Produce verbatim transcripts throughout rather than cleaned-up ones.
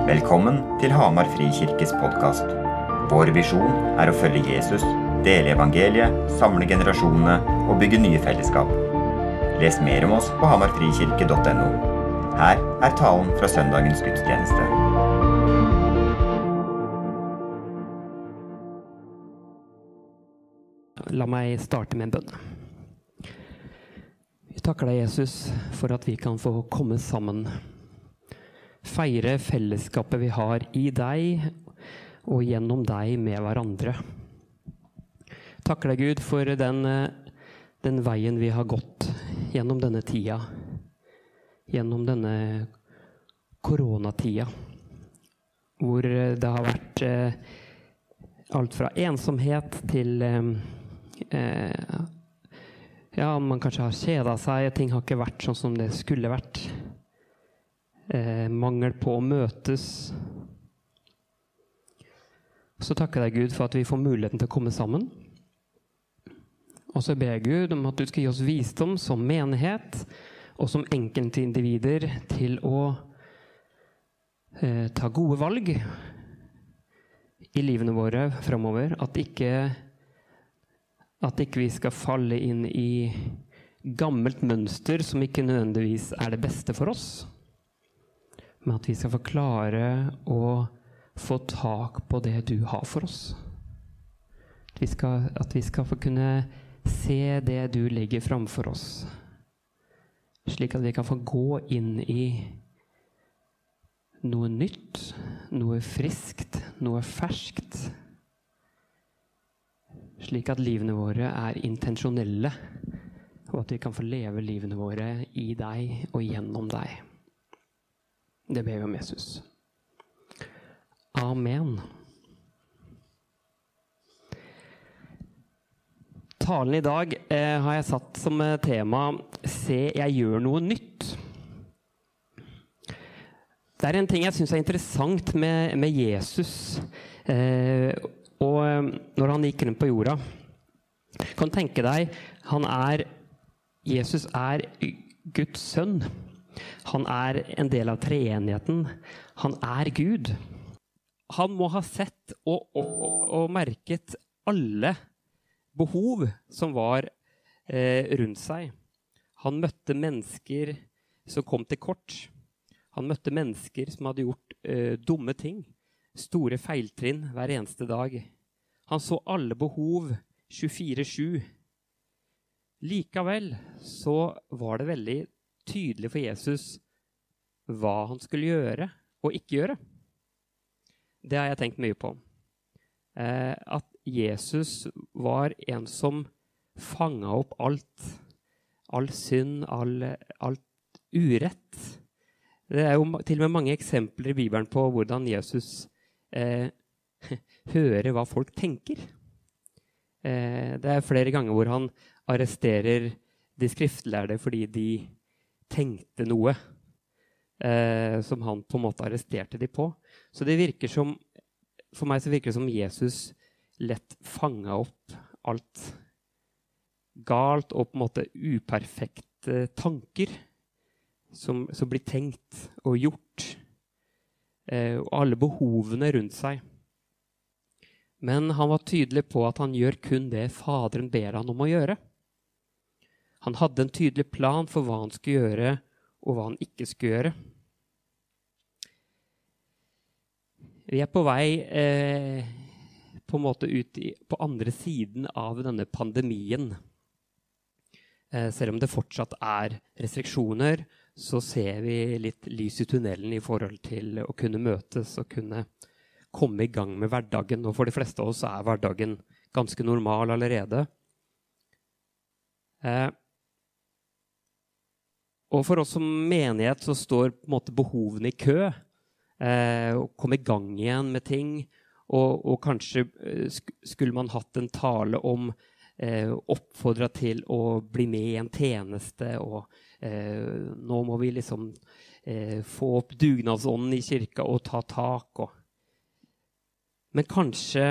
Velkommen til Hamar Frikirkes podcast. Vår visjon er å følge Jesus, dele evangeliet, samle generasjonene og bygge nye fellesskap. Les mer om oss på hamarfrikirke punktum no. Her er talen fra søndagens gudstjeneste. La meg starte med en bønn. Vi takker deg, Jesus, for at vi kan få komme sammen. Feire fellesskapet vi har i deg og gjennom deg med hverandre. Takker deg, Gud, for den, den veien vi har gått gjennom denne tida. Gjennom denne koronatida. Hvor det har vært eh, alt fra ensomhet til eh, ja, man kanskje har kjedet seg. Ting har ikke vært sånn som det skulle vært. Eh, mangel på å møtes. Så takker jeg deg, Gud, for at vi får muligheten til å komme sammen. Og så ber jeg Gud om at du skal gi oss visdom som menighet og som enkeltindivider til å eh, ta gode valg i livene våre fremover. At ikke, at ikke vi skal falle inn i gammelt mønster som ikke nødvendigvis er det beste for oss. Men at vi skal få klare å få tak på det du har for oss. At vi skal, at vi skal få kunne se det du legger framfor oss. Slik at vi kan få gå inn i noe nytt, noe friskt, noe ferskt. Slik at livene våre er intensjonelle, og at vi kan få leve livene våre i deg og gjennom deg. Det ber vi om Jesus. Amen. Talen i dag eh, har jeg satt som tema «Se, jeg gjør noe nytt». Det er en ting jeg synes er interessant med, med Jesus, eh, og når han gikk rundt på jorda. Kan tenke deg, han er, Jesus er Guds sønn. Han er en del av treenigheten. Han er Gud. Han må ha sett og, og, og, og merket alle behov som var eh, rundt seg. Han møtte mennesker som kom til kort. Han møtte mennesker som hadde gjort eh, dumme ting. Store feiltrinn hver eneste dag. Han så alle behov tjuefire sju. Likevel så var det veldig tydelig for Jesus hva han skulle gjøre og ikke gjøre. Det har jeg tenkt mye på. Eh, at Jesus var en som fanget opp alt. All synd, all, alt urett. Det er jo til og med mange eksempler i Bibelen på hvordan Jesus eh, hører hva folk tenker. Eh, det er flere ganger hvor han arresterer de skriftlærde fordi de tenkte noe eh, som han på en måte arresterte de på. Så det virker som, for meg så virker det som Jesus lett fanget opp alt galt og på en måte uperfekte tanker som, som blir tenkt og gjort, eh, og alle behovene rundt seg. Men han var tydelig på at han gjør kun det Faderen ber han om å gjøre. Han hadde en tydelig plan for hva han skulle gjøre, og hva han ikke skulle gjøre. Vi er på vei eh, på en måte ut i, på andre siden av denne pandemien. Eh, selv om det fortsatt er restriksjoner, så ser vi litt lys i tunnelen i forhold til å kunne møtes og kunne komme i gang med hverdagen. Og for de fleste av oss er hverdagen ganske normal allerede. Eh, Og for oss som menighet så står på en måte behovene i kø, eh, å komme i gang igjen med ting, og, og kanskje sk- skulle man hatt en tale om eh, oppfordret til å bli med i en tjeneste, og eh, nå må vi liksom eh, få opp dugnadsånden i kirka og ta tak. Og. Men kanskje,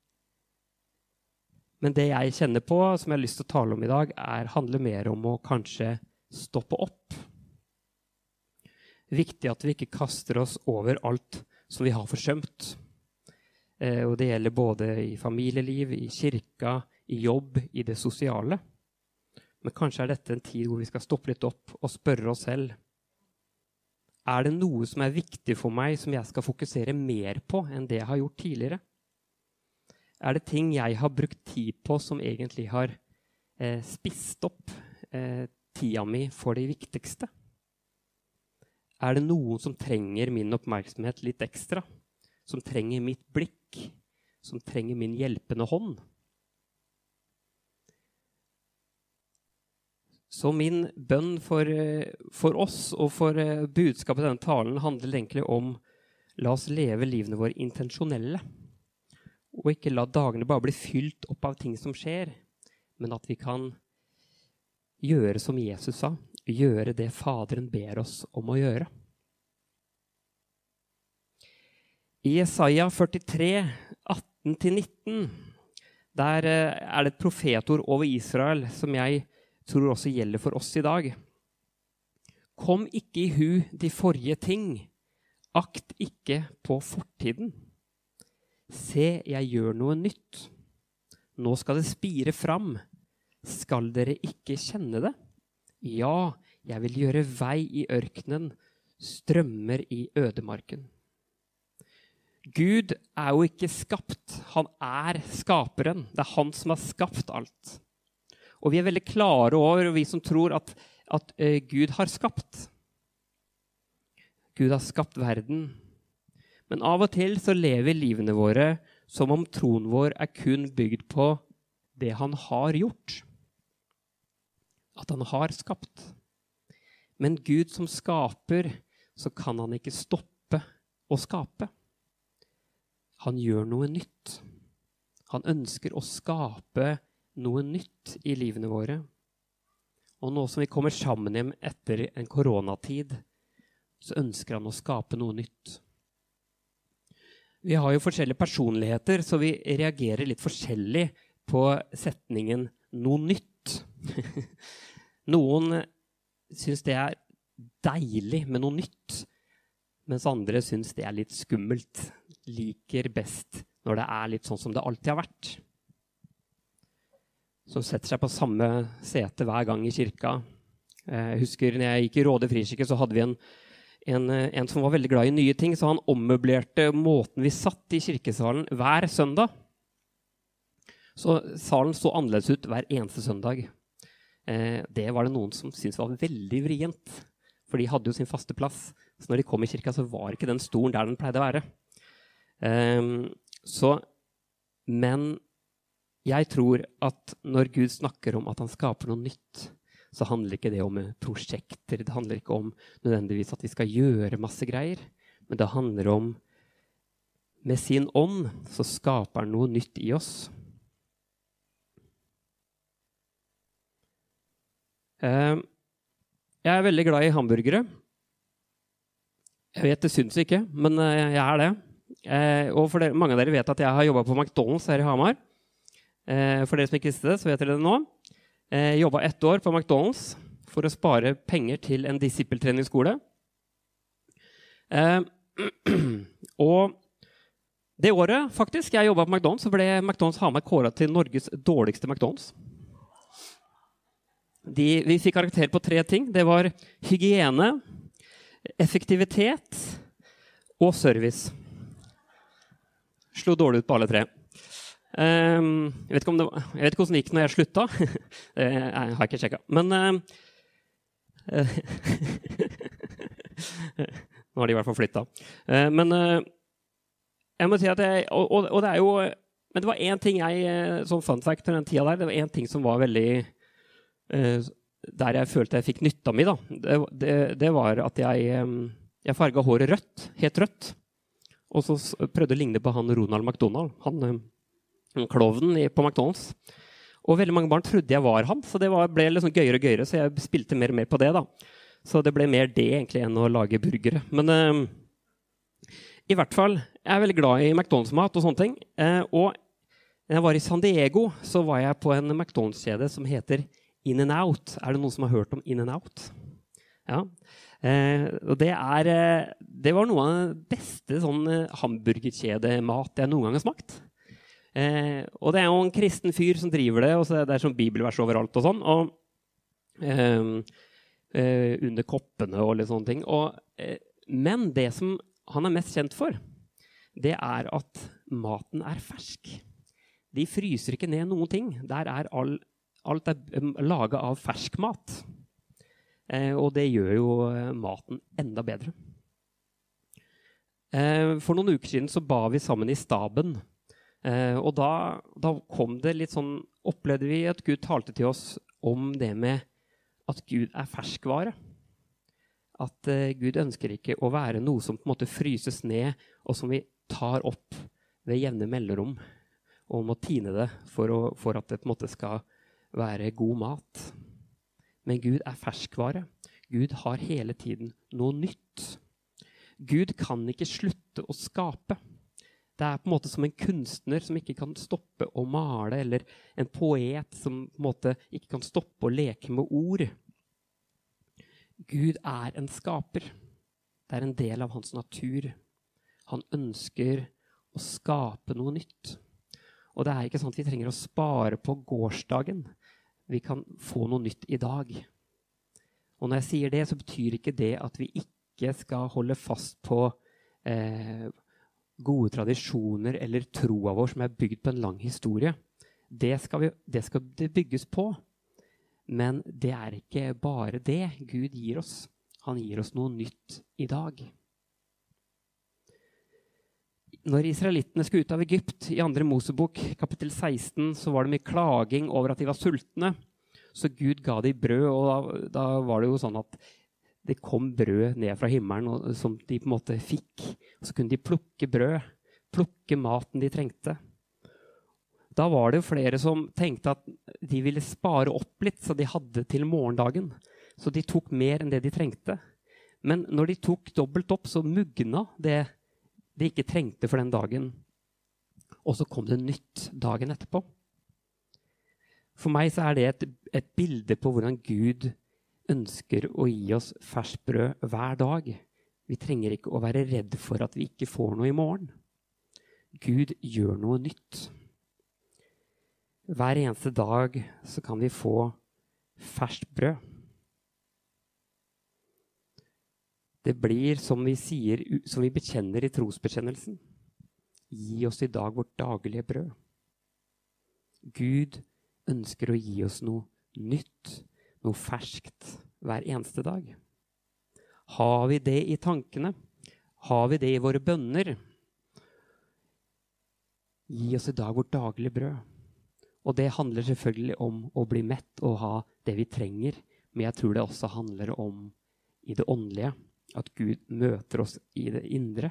men det jeg kjenner på, som jeg har lyst til å tale om i dag, er, handler mer om å kanskje stoppe opp. Viktig at vi ikke kaster oss over alt som vi har forsømt. Eh, og det gjelder både i familieliv, i kirka, i jobb, i det sosiale. Men kanskje er dette en tid hvor vi skal stoppe litt opp og spørre oss selv. Er det noe som er viktig for meg som jeg skal fokusere mer på enn det jeg har gjort tidligere? Er det ting jeg har brukt tid på som egentlig har eh, spist opp eh, tida mi for det viktigste? Er det noen som trenger min oppmerksomhet litt ekstra? Som trenger mitt blikk? Som trenger min hjelpende hånd? Så min bønn for, for oss og for budskapet i denne talen handler egentlig om la oss leve livene våre intensjonelle, og ikke la dagene bare bli fylt opp av ting som skjer, men at vi kan gjøre som Jesus sa, gjøre det Faderen ber oss om å gjøre. I Jesaja førtitre, atten til nitten, der er det et profetord over Israel som jeg tror også gjelder for oss i dag. Kom ikke i hu de forrige ting, akt ikke på fortiden. Se, jeg gjør noe nytt. Nå skal det spire fram. Skal dere ikke kjenne det? Ja, jeg vil gjøre vei i ørkenen, strømmer i ødemarken. Gud er jo ikke skapt, han er skaperen. Det er han som har skapt alt. Og vi er veldig klare over, vi som tror at, at uh, Gud har skapt. Gud har skapt verden. Men av og til så lever livene våre som om troen vår er kun bygd på det han har gjort. At han har skapt. Men Gud som skaper, så kan han ikke stoppe å skape. Han gjør noe nytt. Han ønsker å skape noe nytt i livene våre. Og nå som vi kommer sammen hjem etter en koronatid, så ønsker han å skape noe nytt. Vi har jo forskjellige personligheter, så vi reagerer litt forskjellig på setningen «noe nytt». Noen synes det er deilig med noe nytt, mens andre synes det er litt skummelt. Liker best når det er litt sånn som det alltid har vært. Som setter seg på samme sete hver gang i kirka. Jeg husker når jeg gikk i Råde frikirke, så hadde vi en, en, en som var veldig glad i nye ting, så han ommøblerte måten vi satt i kirkesalen hver søndag. Så salen så annerledes ut hver eneste søndag. Eh, det var det noen som syntes var veldig vrient, for de hadde jo sin faste plass. Så når de kom i kirka, så var ikke den stolen der den pleide å være. Eh, så, men jeg tror at når Gud snakker om at han skaper noe nytt, så handler ikke det om prosjekter. Det handler ikke om nødvendigvis at vi skal gjøre masse greier, men det handler om med sin ånd så skaper han noe nytt i oss. Jeg er veldig glad i hamburgere. Jeg vet det synes ikke, men jeg er det. Og for dere, mange av dere vet at jeg har jobbet på McDonald's her i Hamar. For dere som ikke visste det, så vet dere det nå. Jeg jobbet ett år på McDonald's for å spare penger til en disippeltreningsskole. Og det året faktisk jeg jobbet på McDonald's, så ble McDonald's Hamar kåret til Norges dårligste McDonald's. De, vi fikk karakter på tre ting. Det var hygiene, effektivitet og service. Slo dårlig ut på alle tre. Um, jeg, vet ikke om det var, jeg vet ikke hvordan det gikk når jeg slutta. Det jeg har ikke sjekket. Men uh, nå har de i hvert fall flyttet. Uh, men uh, jeg må si at jeg, og, og, og det er jo, men det var en ting jeg, som fun fact til den tida der, det var en ting som var veldig, uh, der jeg følte jeg fikk nytta mi da. Det, det, det var at jeg, um, jeg farget håret rødt, helt rødt. Og så prøvde å ligne på han Ronald McDonald, han um, klovnen på McDonald's. Og veldig mange barn trodde jeg var han, så det var, ble liksom gøyere og gøyere, så jeg spilte mer og mer på det da. Så det ble mer det egentlig enn å lage burgere. Men uh, i hvert fall, jeg er veldig glad i McDonald's-mat og sånne ting. Uh, og når jeg var i San Diego, så var jeg på en McDonald's-kjede som heter In-N-Out. Er det noen som har hørt om In-N-Out? Ja. Uh, og det er, uh, det var noe av det beste sånn hamburgerkjedemat jeg noen gang har smakt. Eh, og det er jo en kristen fyr som driver det, og så er det sånn bibelvers overalt og sånn, og eh, eh, under koppene og litt sånne ting. Og, eh, men det som han er mest kjent for, det er at maten er fersk. De fryser ikke ned noen ting. Der er all, alt er laget av fersk mat. Eh, og det gjør jo maten enda bedre. Eh, for noen uker siden så ba vi sammen i staben. Eh, og da, da kom det litt sånn, opplevde vi at Gud talte til oss om det med at Gud er ferskvare. At eh, Gud ønsker ikke å være noe som på en måte fryses ned, og som vi tar opp ved jevne mellomrom, og må tine det for, å, for at det på en måte skal være god mat. Men Gud er ferskvare. Gud har hele tiden noe nytt. Gud kan ikke slutte å skape. Det er på en måte som en kunstner som ikke kan stoppe å male, eller en poet som på en måte ikke kan stoppe å leke med ord. Gud er en skaper. Det er en del av hans natur. Han ønsker å skape noe nytt. Og det er ikke sånn at vi trenger å spare på gårsdagen. Vi kan få noe nytt i dag. Og når jeg sier det, så betyr ikke det at vi ikke skal holde fast på eh, gode tradisjoner eller troa vår som er bygd på en lang historie. Det skal, vi, det skal det bygges på. Men det er ikke bare det Gud gir oss. Han gir oss noe nytt i dag. Når israelittene skulle ut av Egypt, i andre Mosebok, kapittel seksten, så var det mye klaging over at de var sultne. Så Gud ga de brød, og da, da var det jo sånn at det kom brød ned fra himmelen, og, som de på en måte fikk. Og så kunne de plukke brød, plukke maten de trengte. Da var det jo flere som tenkte at de ville spare opp litt, så de hadde til morgendagen. Så de tok mer enn det de trengte. Men når de tok dobbelt opp, så mugna det de ikke trengte for den dagen. Og så kom det nytt dagen etterpå. For meg så er det et, et bilde på hvordan Gud ønsker å gi oss ferskt brød hver dag. Vi trenger ikke å være redd for at vi ikke får noe i morgen. Gud gjør noe nytt. Hver eneste dag så kan vi få ferskt brød. Det blir som vi sier, som vi bekjenner i trosbekjennelsen. Gi oss i dag vårt daglige brød. Gud ønsker å gi oss noe nytt, noe ferskt hver eneste dag. Har vi det i tankene? Har vi det i våre bønner? Gi oss i dag vårt daglige brød. Og det handler selvfølgelig om å bli mett og ha det vi trenger, men jeg tror det også handler om i det åndelige. At Gud møter oss i det indre.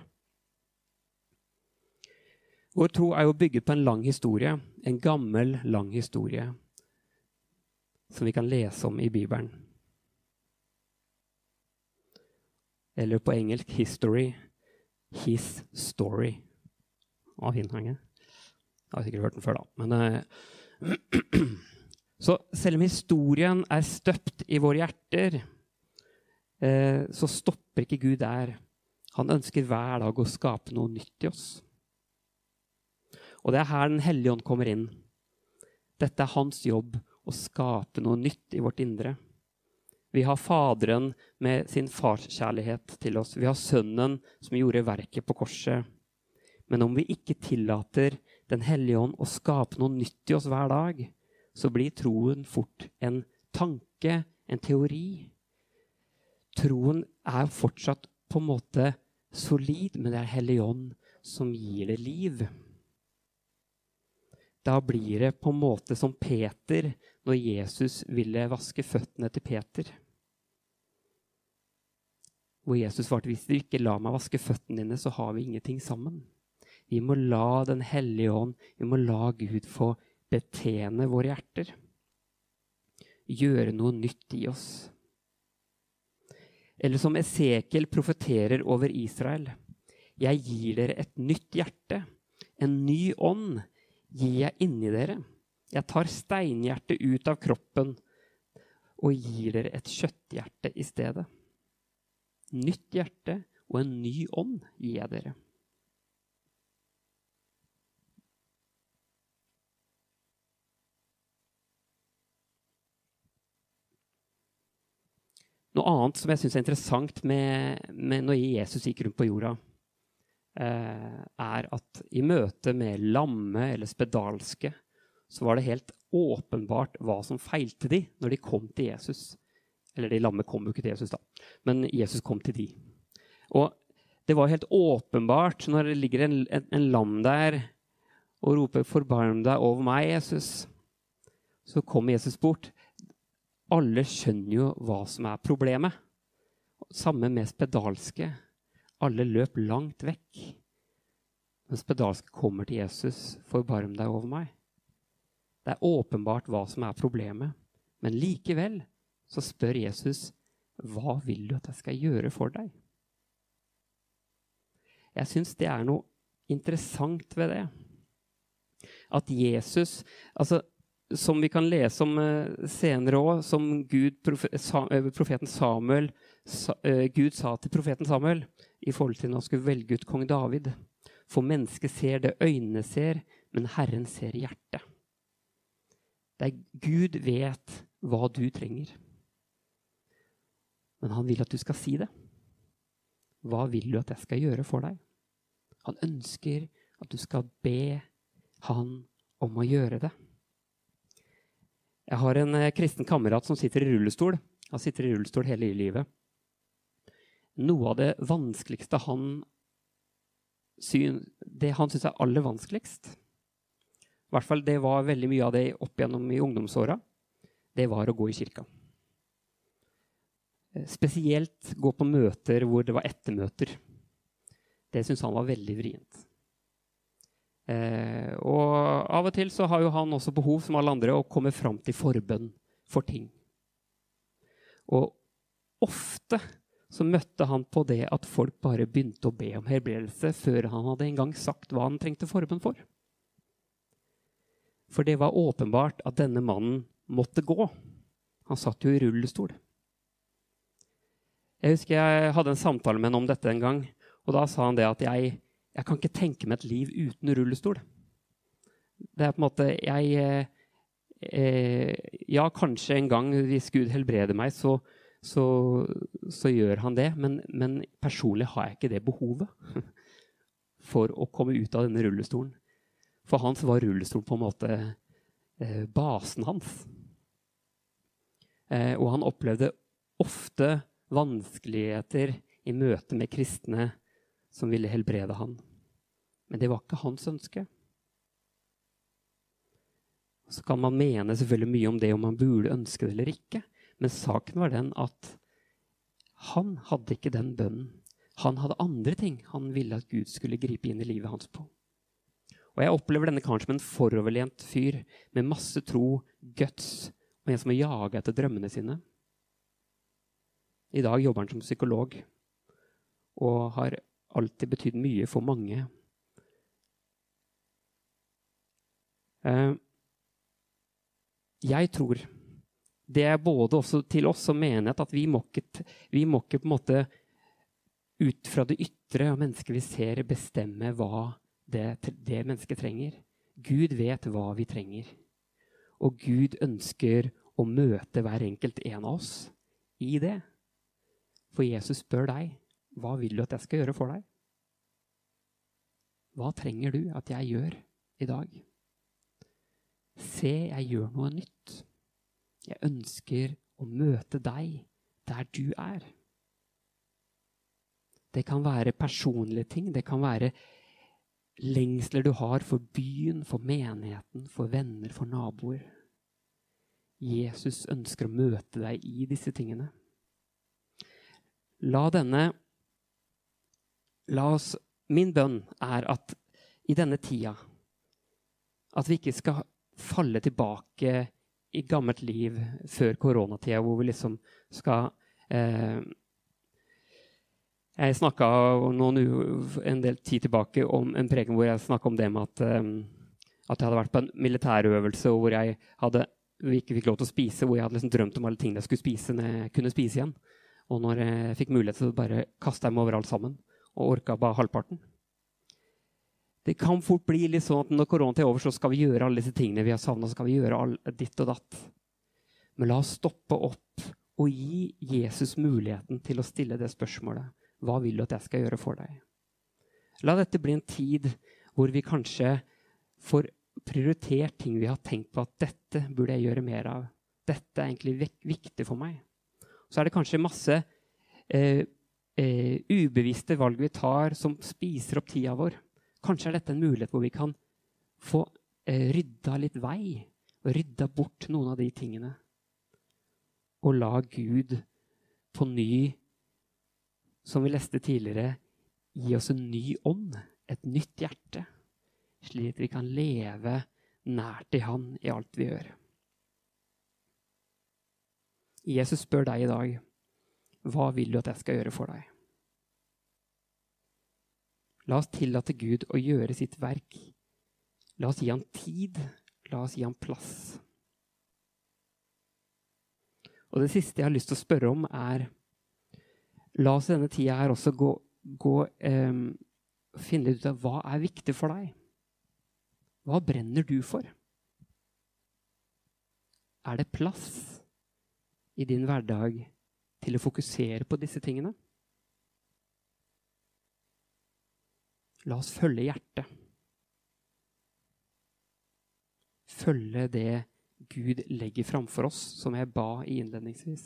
Vår tro er jo bygget på en lang historie, en gammel, lang historie, som vi kan lese om i Bibelen. Eller på engelsk, history, his story. Å, fin hange. Jeg har sikkert hørt den før da. Men, eh, så selv om historien er støpt i våre hjerter, eh, så stopper ikke Gud der. Han ønsker hver dag å skape noe nytt i oss. Og det er her Den Hellige Ånd kommer inn. Dette er hans jobb, å skape noe nytt i vårt indre. Vi har Faderen med sin farskjærlighet til oss. Vi har Sønnen som gjorde verket på korset. Men om vi ikke tillater Den Hellige Ånd å skape noe nytt i oss hver dag, så blir troen fort en tanke, en teori. Troen er fortsatt på en måte solid, men det er Hellige Ånd som gir det liv. Da blir det på en måte som Peter, når Jesus ville vaske føttene til Peter. Hvor Jesus svarte, hvis du ikke lar meg vaske føttene dine, så har vi ingenting sammen. Vi må la Den Hellige Ånd, vi må la Gud få betjene våre hjerter. Gjøre noe nytt i oss. Eller som Esekiel profeterer over Israel. Jeg gir dere et nytt hjerte, en ny ånd gir jeg inni dere. Jeg tar steinhjertet ut av kroppen og gir dere et kjøtthjerte i stedet. Nytt hjerte og en ny ånd gir jeg dere. Noe annet som jeg synes er interessant med, med når Jesus gikk rundt på jorda, eh, er at i møte med lamme eller spedalske, så var det helt åpenbart hva som feilte de når de kom til Jesus. Eller de lamme kom jo ikke til Jesus da, men Jesus kom til de. Og det var helt åpenbart når det ligger en, en, en lam der og roper, forbarm deg over meg, Jesus. Så kommer Jesus bort. Alle skjønner jo hva som er problemet. Samme med spedalske. Alle løp langt vekk. Når spedalske kommer til Jesus, forbarm deg over meg. Det er åpenbart hva som er problemet. Men likevel så spør Jesus, hva vil du at jeg skal gjøre for deg? Jeg synes det er noe interessant ved det. At Jesus, altså, som vi kan lese om senere også, som Gud, profeten Samuel, Gud sa til profeten Samuel, i forhold til når han skulle velge ut kong David. For mennesket ser det øynene ser, men Herren ser hjertet. Det er Gud vet hva du trenger. Men han vil at du skal si det. Hva vil du at jeg skal gjøre for deg? Han ønsker at du skal be han om å gjøre det. Jeg har en eh, kristen kamerat som sitter i rullestol. Han sitter i rullestol hele livet. Noe av det vanskeligste han, syn, det han synes er aller vanskeligst, i hvert fall det var veldig mye av det opp igjennom i ungdomsåra, det var å gå i kirka. Spesielt gå på møter hvor det var ettermøter. Det synes han var veldig vrient. Eh, og av og til så har jo han også behov som alle andre å komme fram til forbønn for ting. Og ofte så møtte han på det at folk bare begynte å be om helbredelse før han hadde en gang sagt hva han trengte forbønn for. For det var åpenbart at denne mannen måtte gå. Han satt jo i rullestol. Jeg husker jeg hadde en samtale med han om dette en gang, og da sa han det at jeg Jeg kan ikke tenke meg et liv uten rullestol. Det er på en måte, jeg, eh, ja, kanskje en gang hvis Gud helbreder meg, så, så, så gjør han det, men, men personlig har jeg ikke det behovet for å komme ut av denne rullestolen. For hans var rullestol på en måte eh, basen hans. Eh, og han opplevde ofte vanskeligheter i møte med kristne som ville helbrede han. Men det var ikke hans ønske. Så kan man mene selvfølgelig mye om det, om man burde ønske det eller ikke. Men saken var den at han hadde ikke den bønnen. Han hadde andre ting han ville at Gud skulle gripe inn i livet hans på. Og jeg opplever denne karen som en foroverlent fyr med masse tro, guts, og en som har jaget etter drømmene sine. I dag jobber han som psykolog, og har alltid betydd mye for mange. Uh, jeg tror det er både også til oss som menighet at vi må ikke, vi må ikke på en måte ut fra det ytre av mennesket vi ser bestemme hva det, det mennesket trenger. Gud vet hva vi trenger. Og Gud ønsker å møte hver enkelt en av oss i det. For Jesus spør deg, hva vil du at jeg skal gjøre for deg? Hva trenger du at jeg gjør i dag? Se, jeg gjør noe nytt. Jeg ønsker å møte deg der du er. Det kan være personlige ting, det kan være lengsler du har for byen, for menigheten, for venner, for naboer. Jesus ønsker å møte deg i disse tingene. La denne, la oss, min bønn er at i denne tida, at vi ikke skal falle tilbake i gammelt liv før koronatida, hvor vi liksom skal, eh, jeg snakket noen, en del tid tilbake om en preken hvor jeg snakket om det med at, eh, at jeg hadde vært på en militærøvelse, og hvor jeg hadde, ikke fikk lov til å spise, hvor jeg hadde liksom drømt om alle tingene jeg skulle spise når jeg kunne spise igjen. Og når jeg fikk mulighet til å bare kaste dem over alt sammen, og orket bare halvparten. Det kan fort bli litt sånn at når korona er over, så skal vi gjøre alle disse tingene vi har savnet, så skal vi gjøre all, ditt og datt. Men la oss stoppe opp og gi Jesus muligheten til å stille det spørsmålet. Hva vil du at jeg skal gjøre for deg? La dette bli en tid hvor vi kanskje får prioritert ting vi har tenkt på at dette burde jeg gjøre mer av. Dette er egentlig viktig for meg. Så er det kanskje masse eh, eh, ubevisste valg vi tar som spiser opp tida vår. Kanskje er dette en mulighet hvor vi kan få eh, rydda litt vei og rydda bort noen av de tingene. Og la Gud på ny, som vi leste tidligere, gi oss en ny ånd, et nytt hjerte, slik at vi kan leve nært i Han i alt vi gjør. Jesus spør deg i dag, hva vil du at jeg skal gjøre for deg? La oss tillate Gud å gjøre sitt verk. La oss gi han tid, la oss gi han plass. Og det siste jeg har lyst til å spørre om er, la oss denne tida her også gå, gå eh, finne ut av hva er viktig for deg. Hva brenner du for? Er det plass i din hverdag til å fokusere på disse tingene? La oss følge hjertet. Følge det Gud legger framfor oss, som jeg ba i innledningsvis.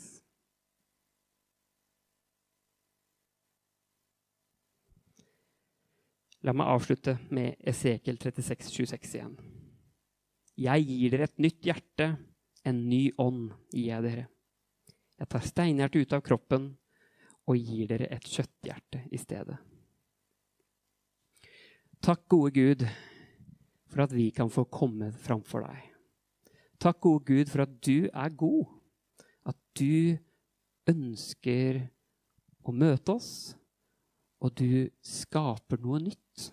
La meg avslutte med Esekiel trettiseks tjueseks igjen. Jeg gir dere et nytt hjerte, en ny ånd gir jeg dere. Jeg tar steinhjertet ut av kroppen og gir dere et kjøtthjerte i stedet. Takk, gode Gud, for at vi kan få komme framfor deg. Takk, gode Gud, for at du er god. At du ønsker å møte oss, og du skaper noe nytt.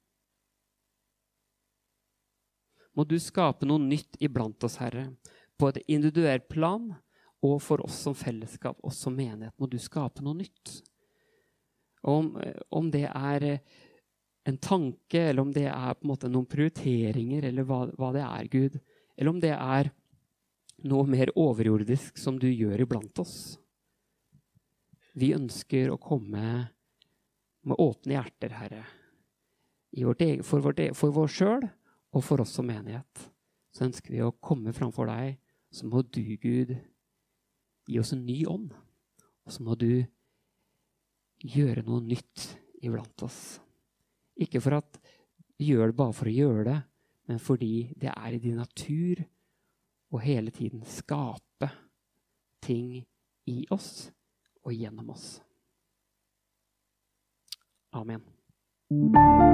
Må du skape noe nytt iblant oss, Herre, på et individuelt plan, og for oss som fellesskap, oss som menighet, må du skape noe nytt. Om, om det er en tanke, eller om det er på en måte noen prioriteringer, eller hva, hva det er, Gud, eller om det er noe mer overjordisk som du gjør iblant oss. Vi ønsker å komme med åpne hjerter, Herre, i vårt egen, for, vårt, for vår selv og for oss som menighet. Så ønsker vi å komme framfor deg, så må du, Gud, gi oss en ny ånd, og så må du gjøre noe nytt iblant oss. Ikke for at vi gjør det bare for å gjøre det, men fordi det er i din natur å hele tiden skape ting i oss og gjennom oss. Amen.